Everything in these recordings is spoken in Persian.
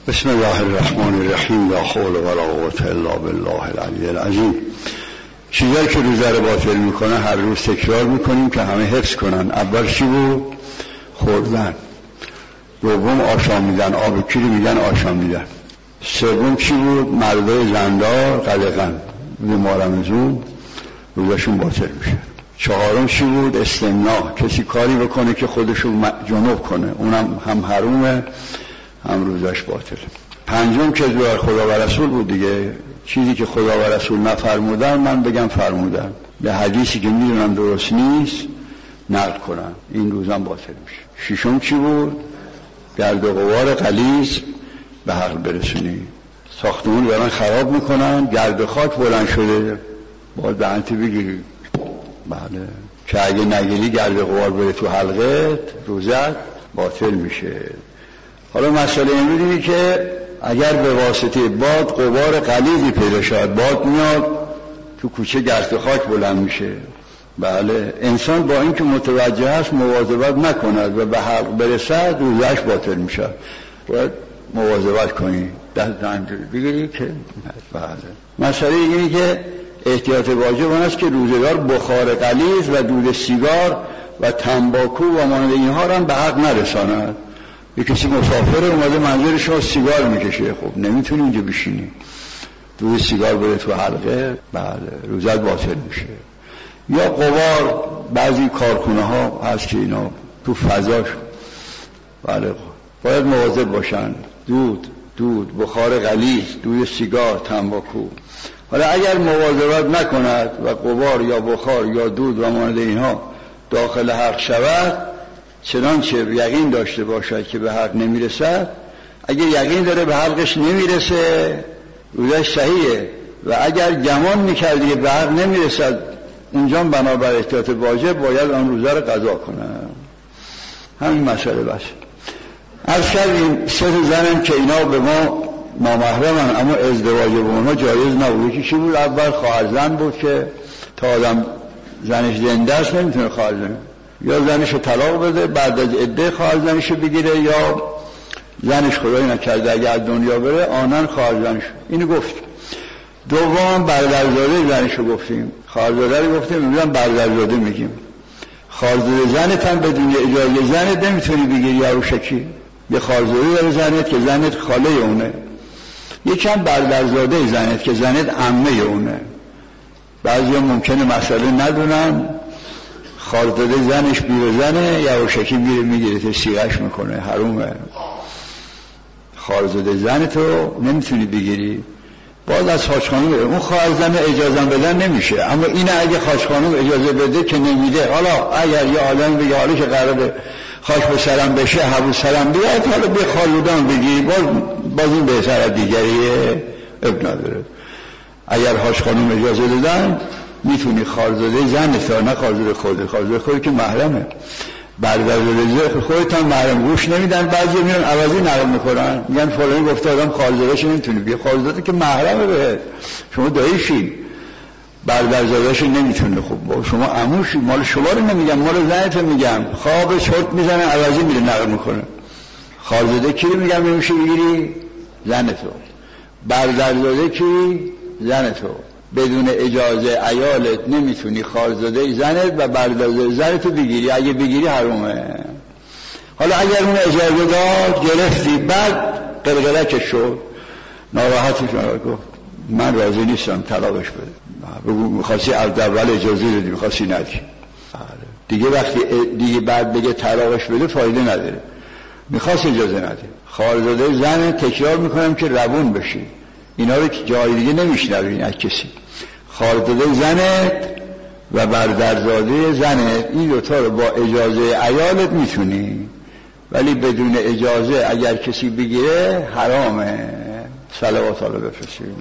بسم الله الرحمن الرحیم. لا حول ولا قوة الا بالله العلی العظیم. چیزایی که روزه رو باطل میکنه هر روز تکرار میکنیم که همه حفظ کنن. اول چی بود؟ خوردن. دوم آشامیدن، آب کیری میگن آشامیدن. سوم چی بود؟ مرده زندار قلقن بیمارمزون روزشون باطل میشه. چهارم چی بود؟ استمناء، کسی کاری بکنه که خودشو جنوب کنه، اونم هم حرومه هم روزش باطل. پنجم که دعای خدا و رسول بود دیگه، چیزی که خدا و رسول نفرمودن من بگم فرمودن، به حدیثی که میدونم درست نیست نقل کنن، این روزم باطل میشه. ششم چی بود؟ گرد و غبار غلیظ به حق برسونی. ساختمون دارن خراب میکنن، گرد و خاک بلند شده، باید به انتی بگیری. بله، که اگه نگیری گرد و غبار بره تو حلقت روزت باطل میشه. حالا مسئله این میدونی که اگر به واسطه باد غبار غلیظی پیدا شد، باد میاد تو کوچه گرد و خاک بلند میشه. بله، انسان با اینکه متوجه است مواظبت نکند و به حق برسد روزش باطل میشه. باید مواظبت کنی، دست بگیری که بله. مسئله اینه که احتیاط واجب آن است که روزگار بخار غلیظ و دود سیگار و تنباکو و مانند اینها را به حق نرساند. یک کسی مسافر اومده منظور شما سیگار میکشه، خب نمیتونی اینجا بشینی، دود سیگار بره تو حلقه، بله روزت باطل میشه. یا غبار، بعضی کارخونه ها هست که اینا تو فضاش، بله باید مواظب باشن. دود بخار غلیظ، دود سیگار، تنباکو. حالا اگر مواظبت نکند و غبار یا بخار یا دود و مانند اینها داخل حلق شود، چنانچه یقین داشته باشد که به حلق نمیرسد، اگر یقین داره به حلقش نمیرسه روزش صحیحه، و اگر گمان میکردی که به حلق نمیرسد اونجا بنابر احتیاط واجب باید آن روزه رو قضا کنه. همین مسئله بس. از این سه زنم که اینا به ما نامحرمن اما ازدواج با اونها جایز نبود. یکی چی بود؟ اول خواهر زن بود که تا آدم زنش زنده است نمیتونه خواهر زن، یا زنشو طلاق بده بعد از عده خواهر زنشو بگیره، یا زنش خدایی نکرده اگه از دنیا بره آنن خواهر زنش. اینو گفت. دوم برادرزاده زنشو گفتیم، خواهرزاده رو گفتیم، میگم برادرزاده میگیم. خواهرزاده زنت هم بدون اجازه زنت نمیتونی بگیری عروسکی. یه خواهرزاده داره زنت که زنت خاله اونه، یکم برادرزاده زنت که زنت عمه اونه. بعضی هم ممکنه مسئله ندونن، خواهرزاده زنش بیره زنه یا عروسکی میگیره تا سیغش میکنه، حرومه. خواهرزاده زنتو نمیتونی بگیری، باز از حاج خانم اون خواهر زن اجازه بدن نمیشه، اما اینه اگه حاج خانم اجازه بده که نمیده. حالا اگر یه آدم بگه حالا که قراره خاک به سرم بشه حبو سرم بیاد، حالا به خالودان بگی باز این بهتر از دیگریه، اب نداره. اگر حاج خانم اجازه دادن میتونی خواهرزاده زن تا نه خواهرزاده خودت که محرمه. برادرزاده خودت هم محرم گوش نمیدن، بعضی میرن عوضی نقل میکنن میگن فلانی گفته آدم خواهرزاده‌اش نمیتونه بگه، خواهرزاده که محرمه به شما داییشی، برادرزاده‌اش نمیتونه. خب شما عموشی، مال شما رو نمیگم مال زنت میگم. خواب چرت میزنن عوضی میره نقل میکنه. خواهرزاده کی رو میگم نمیشه بگیری؟ زنتو. برادرزاده کی؟ زنتو. بدون اجازه عیالت نمیتونی خواهرزاده زنت و برادرزاده زنتو بگیری، اگه بگیری حرومه. حالا اگر اون اجازه داد گرفتی بعد قلقلکش شد ناراحتش گفت من راضی نیستم طلاقش بده، بگو میخواستی اول اجازه دادی میخواستی ندی دیگه، وقتی دیگه بعد بگه طلاقش بده فایده نداره، میخواست اجازه نده. خواهرزاده زن تکرار میکنم که روون بشی، اینا رو که جای دیگه نمیشنوین از کسی. خواهرزاده زنت و برادرزاده زنت، این دوتا رو با اجازه عیالت میتونی، ولی بدون اجازه اگر کسی بگیره حرامه. صلوات الله بفرستیم.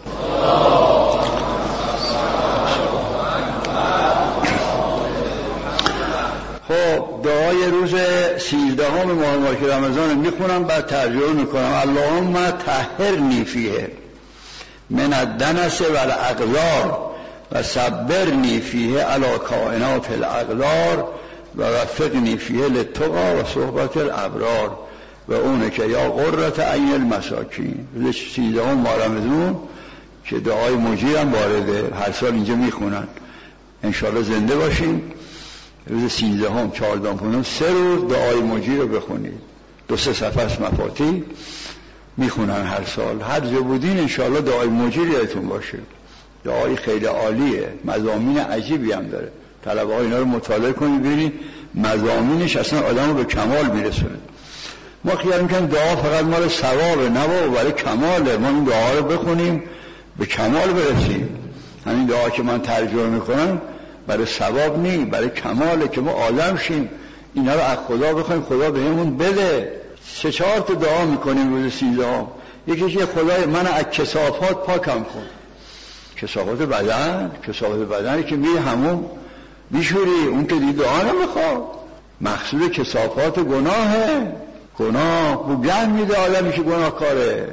خب دعای روز 13 ماه مبارک رمضان میخونم بعد ترجمه میکنم. اللهم طهرنی فیه من الدنس والاغلار و صبرنی فیه علی کائنات الاغلار و وفقنی فیه للتقی و صحبت الابرار. و اونه که یا قرة عین المساکین. روز 13 ماه رمضان که دعای مجیر هم وارده، هر سال اینجا میخونن، انشاءالله زنده باشیم. روز 13 14 15 3 روز دعای مجیر رو بخونید، 2-3 صفحه از مفاتیح میخونن هر سال. هر جا بودین انشاءالله دعای مجیر یادتون باشه. دعای خیلی عالیه، مضامین عجیبی هم داره. طلبه ها اینا رو مطالعه کنید ببینید مضامینش اصلا آدم رو به کمال میرسونه. ما خیال میکنیم دعا فقط مال ثوابه، نه بابا، برای کماله. ما این دعا رو بخونیم به کمال برسیم. همین دعا که من ترجمه میکنم برای ثواب نی، برای کماله که ما آدم شیم. اینا رو از خدا بخوایم خدا بهمون بده. 3-4 تا دعا میکنیم روز 13. یکی که خدای من از کثافات پاکم کن. کثافات بدن که میری همون میشوری، اون که دیگه دعا نمیخواد. مقصود کثافات گناهه. گناه بوگن میده آدمی که گناه کاره.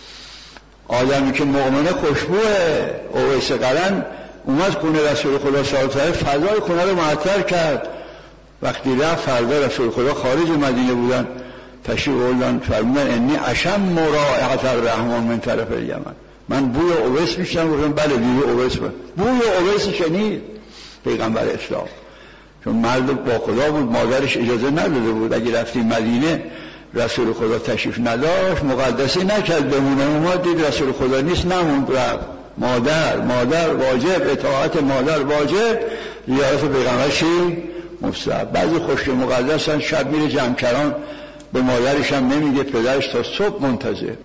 آدمی که مؤمنه خوشبوه. اویس قرن اومد خونه رسول خدا صلی الله علیه و فضای خونه رو معطر کرد. وقتی رفت فردا رسول خدا خارج مدینه بودن، تشریف آوردن، فرمودن انی اشم رائحة الرحمن من طرف الیمن. من بوی اویس میشنم. گفتم بله بوی اویس بود. بوی اویس شنید پیغمبر اسلام، چون مرد با خدا بود، مادرش اجازه نداده بود. اگه رفتیم مدینه رسول خدا تشریف نداشت، مقدسی نکرد بمونه. اومد دید رسول خدا نیست، نموند رفت. مادر واجب، اطاعت مادر واجب، زیارت پیغمبر چی؟ مستحب. بعضی خشک مقدسن شب میره جمکران، به مادرش هم نمیگه، پدرش تا صبح منتظر.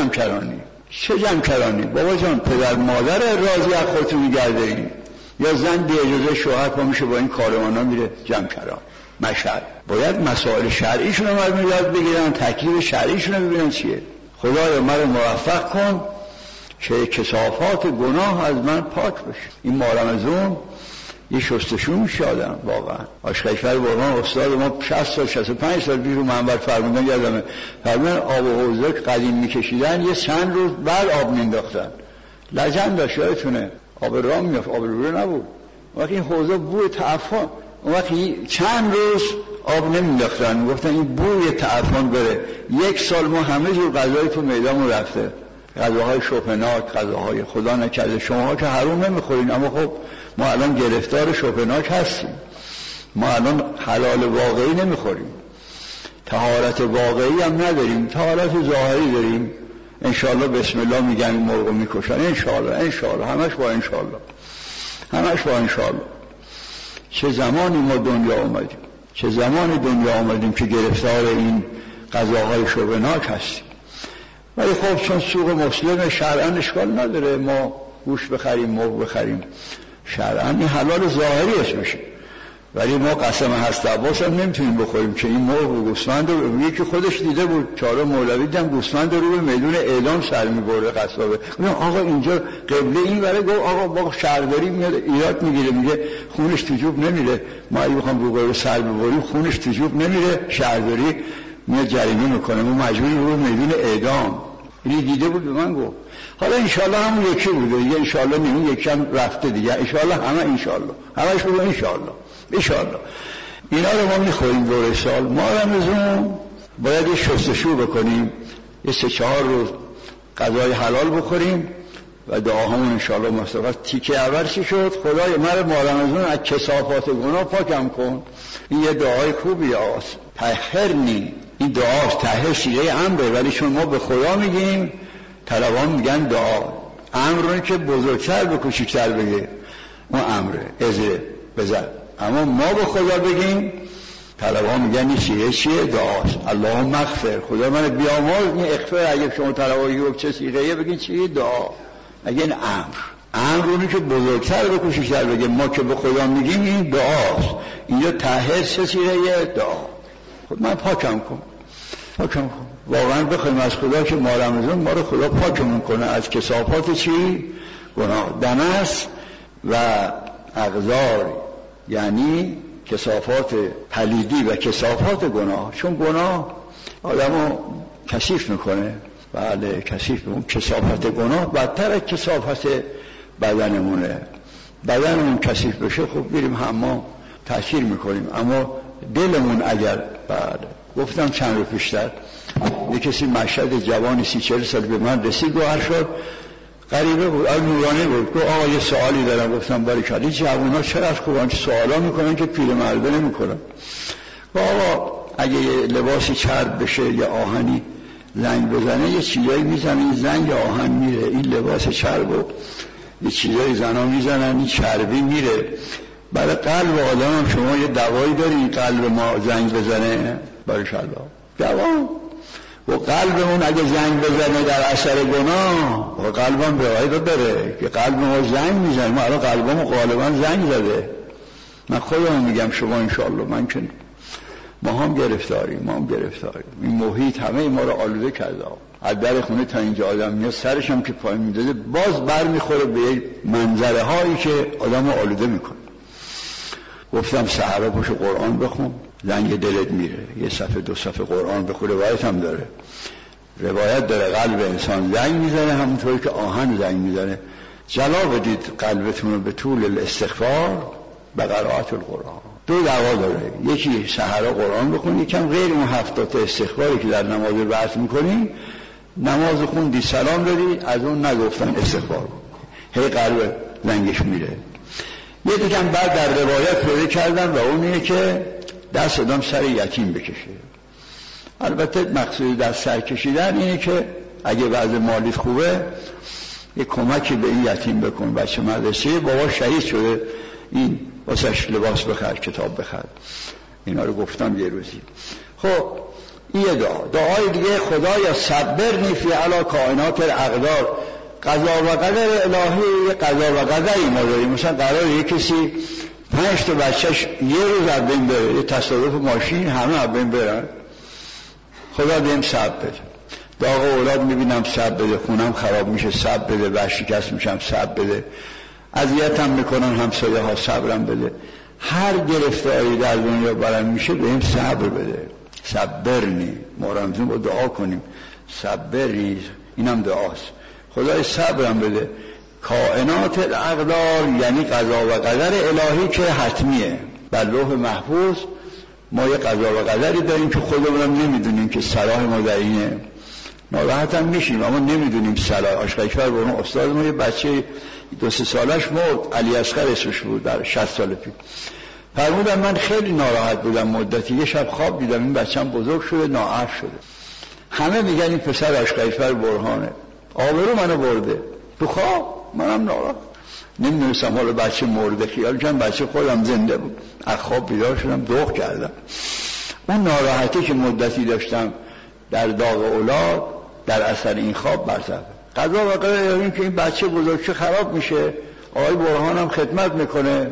چه جمکرانی بابا جان، پدر مادر راضی از خودتون میگرده. یا زن بی اجازه شوهر پا میشه با این کاروانا میره جمکران. مشهد باید مسائل شرعیشون رو مردم یاد بگیرن، تکلیف شرعیشون رو ببینن چیه. خدایا مرا موفق کن که کثافات گناه از من پاک بشه. این ماه رمضان یه شستشو میشه آدم واقعا. آشقیفر واقعا استاد ما 65 سال پیش رو منبر فرمودن، یادمه فرمودن آب و حوضه قدیم میکشیدن، یه چند روز بعد آب مینداختن. لجن داشت، یادتونه آب رام میافت، آب روره نبود. وقتی این حوضه بوی تعفن، وقتی چند روز آب نمینداختن، میگفتن این بوی تعفن بره. 1 سال ما همه جور غذای تو میدامون رفته، غذاهای شوپناک، غذاهای خدا نکرده. شما که حروم نمیخورین، اما خب ما الان گرفتار شوپناک هستیم. ما الان حلال واقعی نمیخوریم، طهارت واقعی هم نداریم، طهارت ظاهری داریم. انشاءالله بسم الله میگن مرغ میکشن، انشاءالله همش با انشاءالله. چه زمانی ما دنیا آمدیم که گرفتار این غذاهای شوپناک هستیم. ولی خب چون سوق مسلم شرعاً اشکال نداره، ما گوشت بخریم، مرغ بخریم، شرعاً این حلال ظاهری اسمشه. ولی ما قسم هست عباس هم نمیتونیم بخوریم که این مرغ و گوسفند رو میگه که خودش دیده بود. چاره مولوی دیدم گوسفند رو به میدون اعلام سر میبره قصابه. آقا اینجا قبله این وره، گفت آقا با شهرداری میاد ایراد میگیره، میگه خونش تو جوب نمیره. ما اگه بخوام رو سر ببریم خونش تو جوب نمیره، شهرداری میاد جریمه میکنه، ما مجبوری رو میدون اعدام. اینی دیده بود به من گفت. حالا انشالله همون یکی بوده دیگه، انشالله نیمون یکی هم رفته دیگه، انشالله همش بوده انشالله. اینا رو ما میخوریم دور سال. ما رمضان باید یه شستشو بکنیم، یه 3-4 روز غذای حلال بخوریم و دعاهامون انشالله مستقبل. تیکه اول چی شد؟ خدای مرا ما رمضان از کثافات گناه پاکم کن. این یه دعای خوبیه، طهرنی. این دعاست، طهر سیغه امره، ولی چون ما به خدا میگیم، طلبان میگن دعا. امرونه که بزرگتر به کوچکتر بگه، اون امره ازه بزن. اما ما به خدا بگیم، طلبان میگن این سیغه چیه؟ دعاست. اللهم اغفر، خدا من بیامرز. این اغفر اگه شما طلبان گفت چه سیغه بگین چیه؟ دعا. اگه این امرونه که بزرگتر به کوچکتر بگه. ما که به خدا میگیم این دعاست. اینجا طهر چه سیغه؟ دعا. خود من پاکم کن. واقعا بخوایم از خدا که ما رمضان ما رو خدا پاکمون کنه از کثافات چی؟ گناه. دنس و اغزار، یعنی کثافات پلیدی و کثافات گناه. چون گناه آدمو کثیف میکنه. بله کثیف میکنه. کثافت گناه بدتر از کثافت بدنمونه. بدنمون کثیف بشه خب میریم حمام تأثیر میکنیم، اما دلمون اگر گفتم چند روز پیشتر یه کسی مشهد جوانی 30-40 سال به من رسید گوهر شد، غریبه بود، نورانی بود. گفت آقا یه سوالی دارم. گفتم باریکلا. این جوونا چرا از قرآن سوالا میکنن که پیرمرده نمیکنن؟ آقا اگه یه لباسی چرب بشه یا آهنی زنگ بزنه یه چیزایی میزنه، این زنگ آهن میره، این لباس چرب و یه چیزایی زنا میزنن، این چربی میره. برای قلب آدم هم شما یه دوایی داری قلب ما زنگ بزنه؟ باریکلا دوا. و قلبمون اگه زنگ بزنه در اثر گناه و قلبم به وای بره که قلب ما زنگ میزنه. ما الان قلبمون غالبا زنگ زده. من خودم میگم شما انشالله من که ما هم گرفتاریم. این محیط همه ما رو آلوده کرده. از در خونه تا اینجا آدم میاد سرش هم که پایین میداده باز بر میخوره به منظره هایی که آدم رو آلوده میکنه. گفتم سحرا پشت قرآن بخون زنگ دلت میره. یه صفحه 2 صفحه قرآن بخون. روایت هم داره، روایت داره قلب انسان زنگ میزنه همونطوری که آهن زنگ میزنه. جلا بدید قلبتون رو به طول الاستغفار به قرائت القرآن. 2 دعوا داره، یکی سحرا قرآن بخون، یکم غیر اون 70 استغفاری که در نماز بحث میکنیم. نماز خوندی سلام دادی از اون نگفتن استغفار هی قلب زنگش میره. یه دیگه هم بعد در روایت پیدا کردم و اون اینه که دست آدم سر یتیم بکشه. البته مقصود دست سر کشیدن اینه که اگه وضع مالیت خوبه یه کمکی به این یتیم بکن. بچه مدرسه بابا شهید شده، این واسش لباس بخر، کتاب بخر. اینا رو گفتم یه روزی. خب این یه دعای دیگه، خدایا صبرنی فی علی کائنات الاقدار. قضا و قدر الهی، قضا و قدری ما داریم. مثلا قرار یه کسی 5 تا بچهش یه روز از بین بره، یه تصادف ماشین همه از بین برن. خدا بهم صبر بده. داغ اولاد میبینم صبر بده، خونم خراب میشه صبر بده، ورشکست میشم صبر بده، اذیتم میکنن همسایه ها صبرم بده. هر گرفتاری در دنیا برام میشه بهم صبر بده. صبرنی، ما رمزون با دعا کنیم صبرنی، اینم دعاست. خدای صبرم بده. کائنات الاقدار یعنی قضا و قدر الهی که حتمیه. بر لوح محفوظ ما یه قضا و قدری داریم که خودمونم نمیدونیم که صلاح ما در اینه. ناراحت هم میشیم اما نمیدونیم صلاح. آشقایفر به اون استاد ما یه بچه 2-3 سالش مرد، علی اصغر اسمش بود، در 60 سال پیش. فرمودم من خیلی ناراحت بودم مدتی. یه شب خواب دیدم این بچه‌م بزرگ شده، ناعرف شده. همه میگن این پسر آشقایفر برهانه. آبرو منو برده. تو خواب منم ناراحت. نمیدونستم حالا بچه مرده، خیال کردم بچه خودم زنده بود. از خواب بیدار شدم، دوغ کردم. اون ناراحتی که مدتی داشتم در داغ اولاد در اثر این خواب برطرف. قضا و قدر این که این بچه بزرگشه خراب میشه، آقای برهانم خدمت میکنه،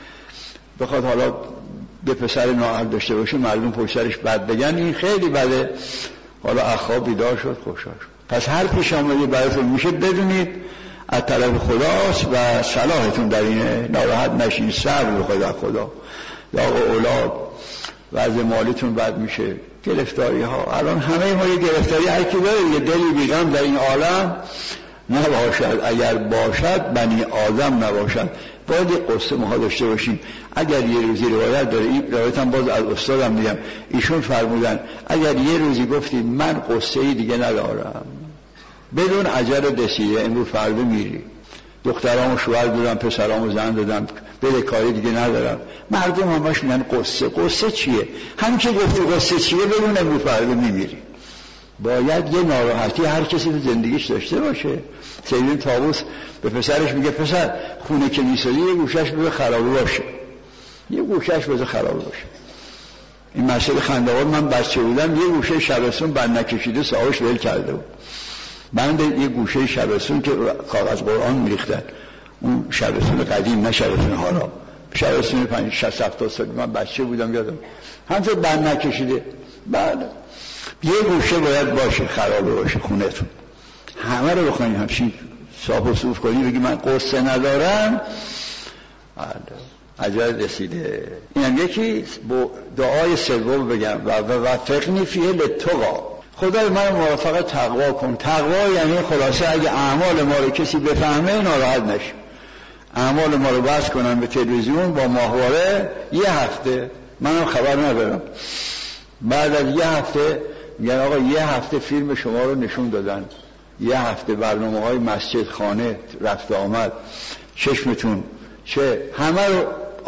بخواد حالا به پسر نااهل داشته باشه مردم پشترش بد بگن، این خیلی بده. حالا از خواب بیدار شد، خوشحال شد. پس هر پیش آمدی براتون میشه بدونید از طرف خداست و صلاحتون در اینه. ناراحت نشین، صبر بخواید از خدا. داغ اولاد، وضع مالیتون بد میشه، گرفتاری ها. الان همه ما یه گرفتاری هر کی داره، یه دلی بیغم در این عالم نباشد. اگر باشد بنی آدم نباشد. باید یه قصه ما داشته باشیم. اگر یه روزی روایت داره، این روایت هم باز از استادم میگم، ایشون فرمودن اگر یه روزی گفتید من قصه‌ای دیگه ندارم، بدون اجل رسیده، امروز فردا میری، دخترامو شوهر دادم، پسرامو زن دادم، بده کاری دیگه ندارم، مردم همش میگن قصه چیه؟ همین که گفتی قصه چیه بدون امروز فردا میمیری. باید یه ناراحتی هر کسی تو زندگیش داشته باشه. سیدین طاووس به پسرش میگه پسر خونه که میسازی یه گوشش بذار خرابه باشه، یه گوشش بذار خرابه باشه. این مسئله خنده‌آور، من بچه بودم یه گوشه شبستون بند نکشیده صاحبش ول کرده بود. بند یه گوشه شبستون که کاغذ قرآن میریختن، اون شبستون قدیم نه شبستون حالا، شبستون 50-60-70 سال من بچه بودم یادم همونطور بند نکشیده. بعد یه گوشه باید باشه خرابه باشه خونتون. همه رو بخواین همچین صاف و صوف کنی بگی من قصه ندارم، اجل رسیده. اینم یکی. دعای سوم بگم و وفقنی فیه للتقی. خدای من موفق تقوا کن. تقوا یعنی خلاصه اگه اعمال ما رو کسی بفهمه ناراحت نشه. اعمال ما رو بس کنن به تلویزیون با ماهواره یه هفته، منم خبر ندارم. بعد از یه هفته میگن آقا یه هفته فیلم شما رو نشون دادن، یه هفته برنامه‌های مسجد، خانه، رفت آمد، چشمتون چه همه رو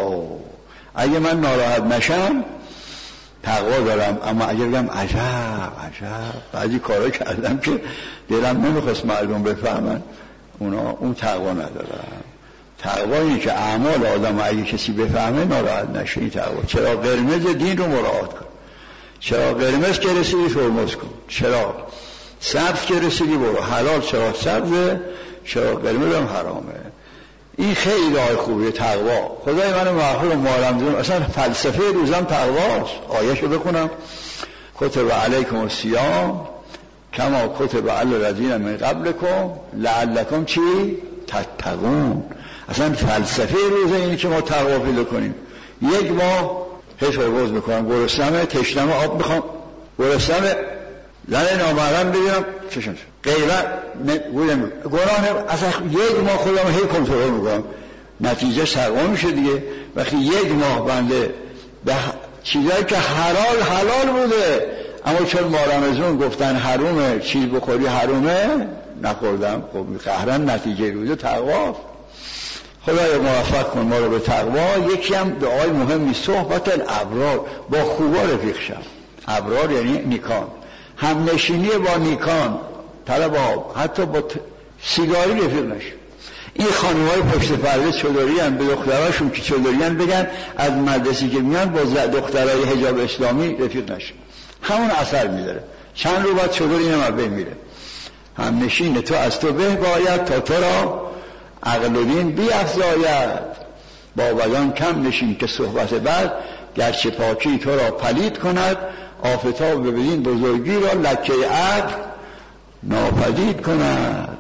اگه من ناراحت نشم تقوا دارم، اما اگه بگم عجب بعضی کارا کردم که دلم نمیخواست مردم بفهمن، اون تقوا ندارم. تقوا اینه که اعمال آدم اگه کسی بفهمه ناراحت نشه. این تقوا. چرا قرمز دین رو مراعات کن، چرا قرمز که رسیدی ترمز کن، چرا سبز که رسیدی برو، حلال چرا سبزه، چرا قرمز هم حرامه. این خیلی راه خوبیه تقوا. خدای من مغفور و معلم، اصلا فلسفه روزم تقواست. آیه‌شو بخونم: کتب علیکم الصیام کما کتب علی الذین من قبلکم لعلکم چی تتقون. اصلا فلسفه روزه اینه که ما تقوا پیدا کنیم. یک ماه حس روز میکنم، گرسنمه، تشنمه، آب میخوام، گرسنمه، زن نامحرم ببینم چشم غیبت گناه، اصلا یک ماه خودم هی کنترل میکنم، نتیجه سرما میشه دیگه. وقتی یک ماه بنده به چیزایی که حلال بوده اما چون ما رمضان گفتن حرومه، چیز بخوری حرومه، نخوردم، خب قهرن نتیجه روزه تقوا. خدای موفق کن ما رو به تقوا. یکی هم دعای مهمی، صحبت الابرار، با خوبا رفیق شم. ابرار یعنی نیکان، هم نشینی با نیکان، طلب آب، حتی با سیگاری رفیق نشم. این خانم‌های پشت پرده چادری هم به دختراشون که چادری هم بگن از مدرسه که میان با دخترای حجاب اسلامی رفیق نشم، همون اثر میذاره. چند رو بعد چادری اینم بین میره. هم نشین تو از تو به باید تا تو را عقل و دین بیفزاید، با بدان کم نشین که صحبت بعد گرچه پاکی تو را پلید کند، آفتاب ببین بزرگی را لکه عقل ناپدید کند.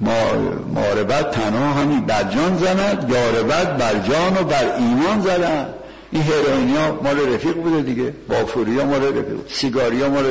ماربت تنها همی بر جان زند، یاربت بر جان و بر ایمان زند. این هیروئینی ها مال رفیق بوده دیگه، بافوری ها مال رفیق، سیگاری ها مال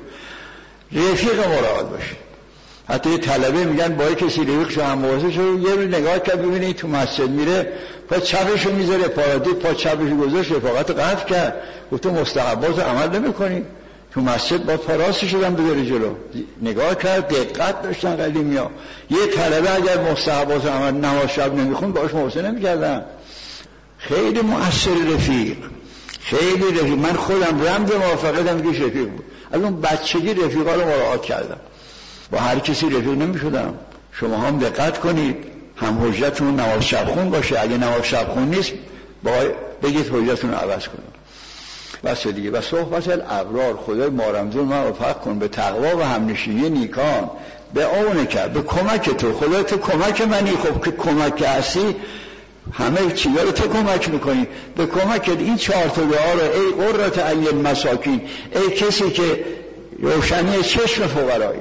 رفیق مراعات باشه. حتی یه طلبه میگن با کسی رفیق شو، هم مواسه شو، یه رو نگاه کرد ببینی تو مسجد میره پا چپشو میذاره، پارادید پا چپشو گذاشت، رفاقت قطع کرد. گفت تو مستحبات عمل نمی کنی، تو مسجد با پا راست شدن بذاری جلو. نگاه کرد، دقت داشتن قدیمی ها. یه طلبه اگر مستحبات عمل نماز شب نمیخون باش مواسه نمیکردن. خیلی مؤثر رفیق، خیلی رفیق. من خودم رمز موافقتم که رفیق بود، از اون بچگی رفیقا رو مراعات کردم، با هر کسی رفیق نمی شدم. شما هم دقت کنید، هم حجتون نماز شب خون باشه. اگه نماز شب خون نیست بگید حجتون رو عوض کنید. بس دیگه. و صحبت الابرار، خدای ما رمضان موفق کن به تقوا و همنشینی نیکان. به اونه کرد، به کمک تو. خدای تو کمک منی، خب که کمک هستی همه چیزا رو تو کمک میکنی. به کمک این 4 تا دعا رو: ای قرة عین مساکین، ای کسی که روشنی چشم فقرایی.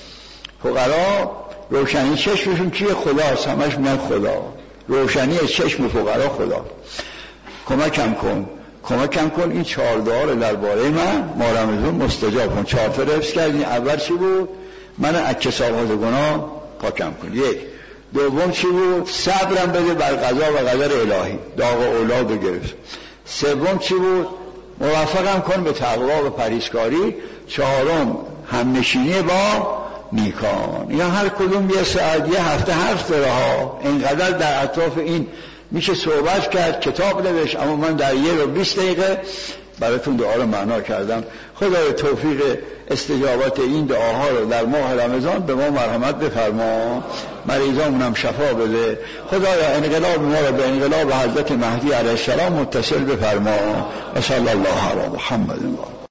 فقرا روشنی چشمشون کیه؟ خداست، همش میگن خدا. روشنی چشم فقرا خدا. کمکم کن این 4 دعا رو درباره من ما رمضان مستجاب کن. 4 تا حفظ کردین. اول چی بود؟ من از کثافات گناه پاکم کن. 1. دوم چی بود؟ صبرم بده بر قضا و قدر الهی، داغ اولاد رو گرفت. 3 چی بود؟ موفقم کن به تقوا و پرهیزکاری. 4 همنشینی با نیکان. یا هر کدوم یه ساعت، یه هفته حرف داره ها. اینقدر در اطراف این میشه صحبت کرد، کتاب نوشت، اما من در 1 و 20 دقیقه براتون دعا رو معنا کردم. خدای توفیق استجابت این دعاها رو در ماه رمضان به ما مرحمت بفرما، مریضامون هم شفا بده. خدایا انقلاب ما رو به انقلاب حضرت مهدی علیه السلام متصل بفرما. و صلی الله علی محمد.